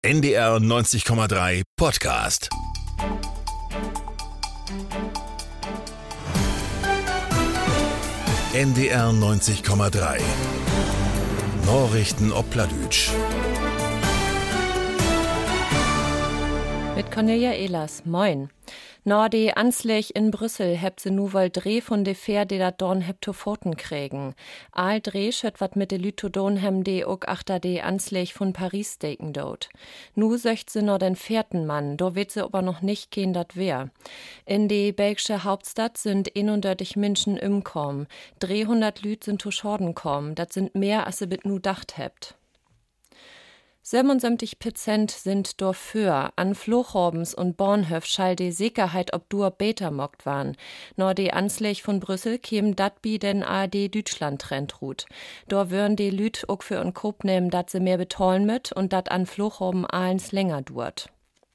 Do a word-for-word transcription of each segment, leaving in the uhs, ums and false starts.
N D R neunzig Komma drei Podcast. N D R neunzig Komma drei Nachrichten ob Plattdeutsch. Mit Cornelia Ehlers, moin. Norde Anslich in Brüssel hebt se nu wohl Dreh von de Fähr, de dat Dorn hebt to Pfoten kriegen. Aal Dreh schöt wat mit de Lüt to Don hem de ook achter de Anslich von Paris steken dort. Nu söcht se no den vierten Mann, do wird se aber noch nicht gehen dat wer. In de belgische Hauptstadt sind einunddreißig Menschen umkommen. dreihundert Lüt sind to Schorden kommen, dat sind mehr als se bit nu dacht hebt. siebenundsiebzig Prozent sind dafür. An Flughobens und Bornhöf schall die Sicherheit ob dur beter mockt waren. Nor die Anslich von Brüssel käm dat bi den A R D Deutschland Trend ruht. Dor würden die Lüt ook für en Kop nehmen, dat se mehr betollen mit und dat an Flughobben ahlens länger duert.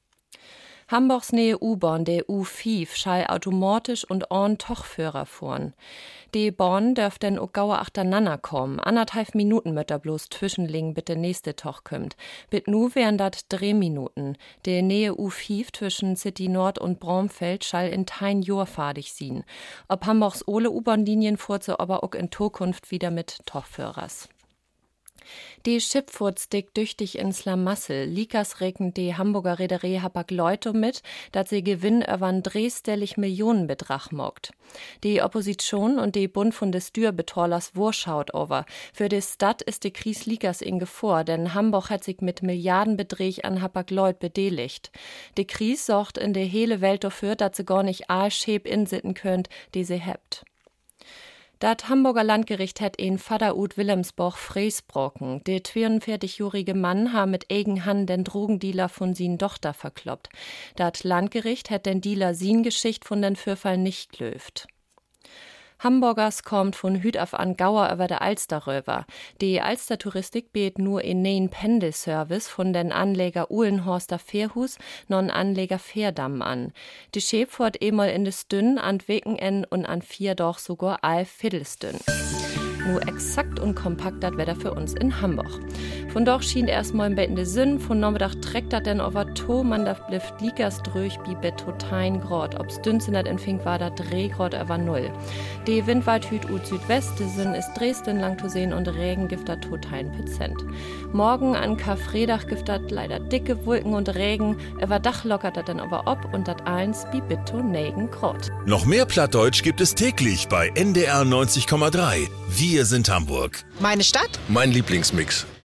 Hamburgs Nähe U-Bahn, der U fünf, schall automatisch und on Tochführer fuhren. Die Bahn dürft denn auch gauer achteinander kommen. Anderthalb Minuten mit der bloß zwischenlegen, bis der nächste Toch kommt. Bit nu wären dat drei Minuten. Der Nähe U fünf zwischen City Nord und Braunfeld schall in tein Jahr fadig sein. Ob Hamburgs ole U-Bahn-Linien fuhrt so aber auch in Zukunft wieder mit Tochführers. Die Schipfurt stick düchtig in Slamassel. Likas regen die Hamburger Reederei habak Leute mit, dat sie Gewinn übern dreistellig Millionenbetrag mockt. Die Opposition und die Bund von des Steuerbetollers wurschaut over. Für die Stadt ist die Krise Likas in Gefahr, denn Hamburg hat sich mit Milliardenbetrag an habak Leut bedeligt. Die Krise sorgt in der hele Welt dafür, dat sie gar nicht all schäb insitten könnt, die sie hebt. Dat Hamburger Landgericht hat in Vaderut Wilhelmsborg freisbrocken. Der zweiundvierzig-jährige Mann ha mit eigen Hand den Drogendealer von sin Tochter verkloppt. Dat Landgericht hat den Dealer sin Geschicht von den Vorfall nicht glöft. Hamburgers kommt von Hüt auf an Gauer über der Alster rüber. Die Alster-Touristik bietet nur in neuen Pendelservice von den Anleger Uhlenhorster Fährhus non Anleger Fährdamm an. Die Schäf fährt emal in des Dünn an Weken und an vier doch sogar all Viertelsdünn. Nur exakt und kompakt dat Wetter für uns in Hamburg. Von doch schien erstmal im Bett in de Sinn, von Nachmittag trägt dat denn over to, man da blift liegers durch bi bet totein Grad. Ob's dünn sind dat empfing war da Drehgrad über null. Die Windwald hüt ut Südwest, de Sinn ist Dresden lang zu sehen und Regen gibt dat totein Prozent. Morgen an Karfreitag gibt dat leider dicke Wolken und Regen, über Dach lockert dat dann aber ob und dat eins bi bet to negen Grad. Noch mehr Plattdeutsch gibt es täglich bei N D R neunzig Komma drei. Wir sind Hamburg. Meine Stadt? Mein Lieblingsmix.